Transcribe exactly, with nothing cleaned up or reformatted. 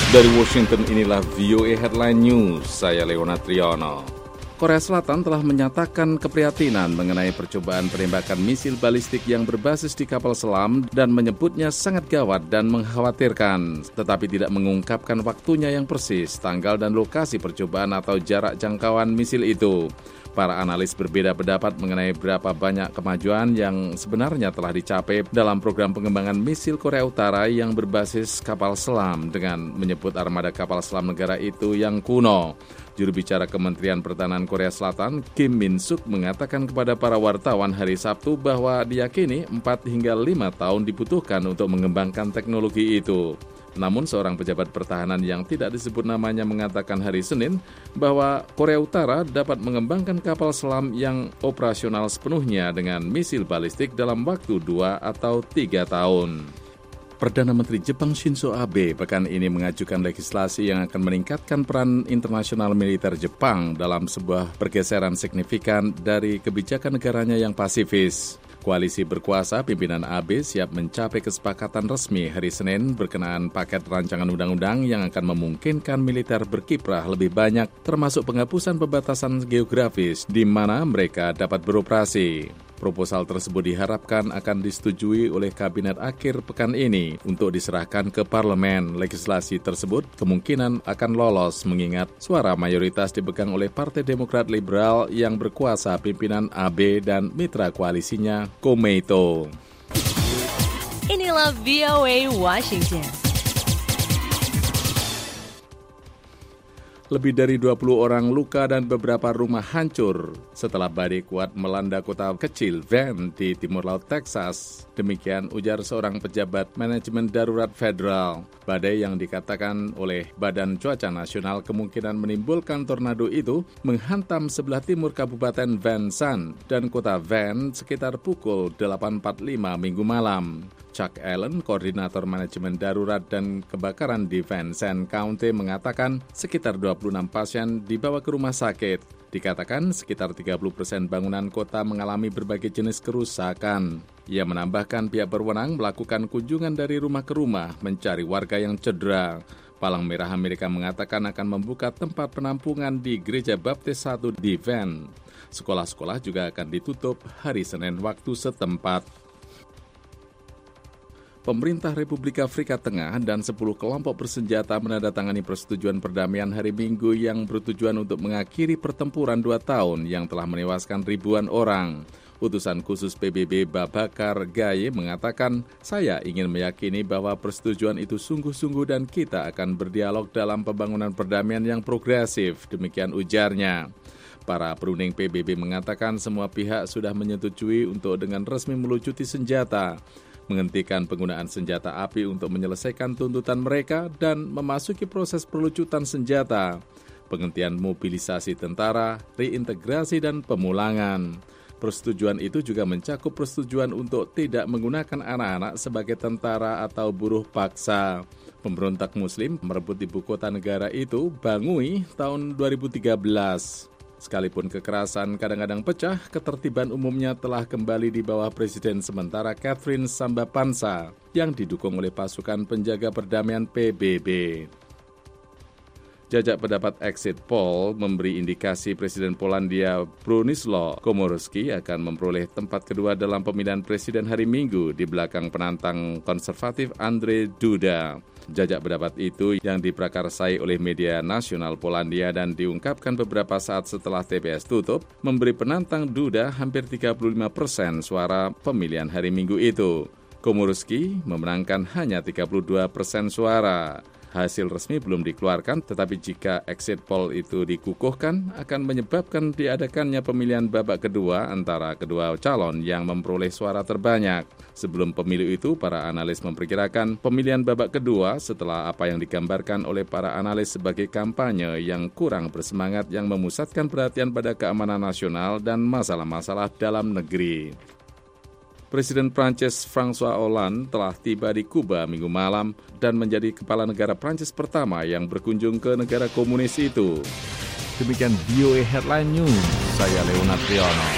Dari Washington, inilah V O A Headline News, saya Leonard Triono. Korea Selatan telah menyatakan keprihatinan mengenai percobaan penembakan misil balistik yang berbasis di kapal selam dan menyebutnya sangat gawat dan mengkhawatirkan, tetapi tidak mengungkapkan waktunya yang persis, tanggal dan lokasi percobaan atau jarak jangkauan misil itu. Para analis berbeda pendapat mengenai berapa banyak kemajuan yang sebenarnya telah dicapai dalam program pengembangan misil Korea Utara yang berbasis kapal selam dengan menyebut armada kapal selam negara itu yang kuno. Juru bicara Kementerian Pertahanan Korea Selatan, Kim Min-suk, mengatakan kepada para wartawan hari Sabtu bahwa diyakini empat hingga lima tahun dibutuhkan untuk mengembangkan teknologi itu. Namun seorang pejabat pertahanan yang tidak disebut namanya mengatakan hari Senin bahwa Korea Utara dapat mengembangkan kapal selam yang operasional sepenuhnya dengan misil balistik dalam waktu dua atau tiga tahun. Perdana Menteri Jepang Shinzo Abe pekan ini mengajukan legislasi yang akan meningkatkan peran internasional militer Jepang dalam sebuah pergeseran signifikan dari kebijakan negaranya yang pasifis. Koalisi berkuasa pimpinan A B siap mencapai kesepakatan resmi hari Senin berkenaan paket rancangan undang-undang yang akan memungkinkan militer berkiprah lebih banyak, termasuk penghapusan pembatasan geografis di mana mereka dapat beroperasi. Proposal tersebut diharapkan akan disetujui oleh kabinet akhir pekan ini untuk diserahkan ke parlemen. Legislasi tersebut kemungkinan akan lolos mengingat suara mayoritas dipegang oleh Partai Demokrat Liberal yang berkuasa pimpinan A B dan mitra koalisinya Komeito. Inilah V O A Washington. Lebih dari dua puluh orang luka dan beberapa rumah hancur setelah badai kuat melanda kota kecil Van di timur laut Texas. Demikian ujar seorang pejabat manajemen darurat federal. Badai yang dikatakan oleh Badan Cuaca Nasional kemungkinan menimbulkan tornado itu menghantam sebelah timur Kabupaten Van Zandt dan kota Van sekitar pukul delapan empat puluh lima Minggu malam. Chuck Allen, koordinator manajemen darurat dan kebakaran di Van Zandt County, mengatakan sekitar dua puluh enam pasien dibawa ke rumah sakit. Dikatakan sekitar tiga puluh persen bangunan kota mengalami berbagai jenis kerusakan. Ia menambahkan pihak berwenang melakukan kunjungan dari rumah ke rumah mencari warga yang cedera. Palang Merah Amerika mengatakan akan membuka tempat penampungan di Gereja Baptis satu di Van. Sekolah-sekolah juga akan ditutup hari Senin waktu setempat. Pemerintah Republik Afrika Tengah dan sepuluh kelompok bersenjata menandatangani persetujuan perdamaian hari Minggu yang bertujuan untuk mengakhiri pertempuran dua tahun yang telah menewaskan ribuan orang. Utusan khusus P B B Babakar Gaye mengatakan, saya ingin meyakini bahwa persetujuan itu sungguh-sungguh dan kita akan berdialog dalam pembangunan perdamaian yang progresif, demikian ujarnya. Para perunding P B B mengatakan semua pihak sudah menyetujui untuk dengan resmi melucuti senjata, menghentikan penggunaan senjata api untuk menyelesaikan tuntutan mereka dan memasuki proses perlucutan senjata, penghentian mobilisasi tentara, reintegrasi dan pemulangan. Persetujuan itu juga mencakup persetujuan untuk tidak menggunakan anak-anak sebagai tentara atau buruh paksa. Pemberontak Muslim merebut ibu kota negara itu, Bangui, tahun dua ribu tiga belas. Sekalipun kekerasan kadang-kadang pecah, ketertiban umumnya telah kembali di bawah Presiden sementara Catherine Samba-Panza yang didukung oleh pasukan penjaga perdamaian P B B. Jajak pendapat exit poll memberi indikasi Presiden Polandia Bronisław Komorowski akan memperoleh tempat kedua dalam pemilihan presiden hari Minggu di belakang penantang konservatif Andrzej Duda. Jajak pendapat itu yang diprakarsai oleh media nasional Polandia dan diungkapkan beberapa saat setelah T P S tutup, memberi penantang Duda hampir tiga puluh lima persen suara pemilihan hari Minggu itu. Komorowski memenangkan hanya tiga puluh dua persen suara. Hasil resmi belum dikeluarkan, tetapi jika exit poll itu dikukuhkan, akan menyebabkan diadakannya pemilihan babak kedua antara kedua calon yang memperoleh suara terbanyak. Sebelum pemilu itu, para analis memperkirakan pemilihan babak kedua setelah apa yang digambarkan oleh para analis sebagai kampanye yang kurang bersemangat yang memusatkan perhatian pada keamanan nasional dan masalah-masalah dalam negeri. Presiden Prancis François Hollande telah tiba di Kuba minggu malam dan menjadi kepala negara Prancis pertama yang berkunjung ke negara komunis itu. Demikian V O A Headline News, saya Leonard Triono.